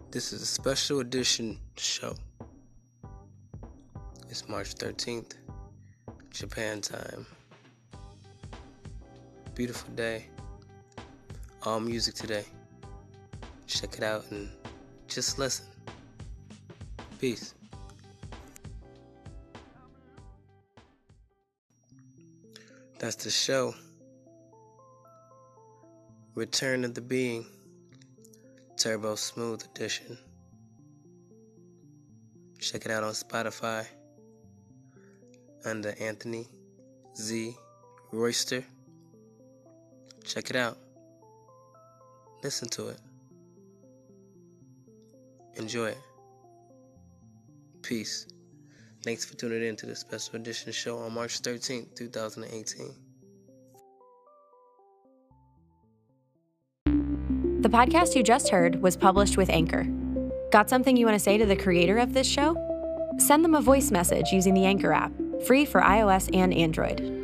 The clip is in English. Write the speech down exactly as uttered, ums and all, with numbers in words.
This is a special edition show. It's March thirteenth, Japan time. Beautiful day. All music today. Check it out and just listen. Peace. That's the show. Return of the Being, Turbo Smooth Edition. Check it out on Spotify under Anthony Z. Royster. Check it out. Listen to it. Enjoy it. Peace. Thanks for tuning in to this special edition show on March thirteenth, twenty eighteen. The podcast you just heard was published with Anchor. Got something you want to say to the creator of this show? Send them a voice message using the Anchor app, free for iOS and Android.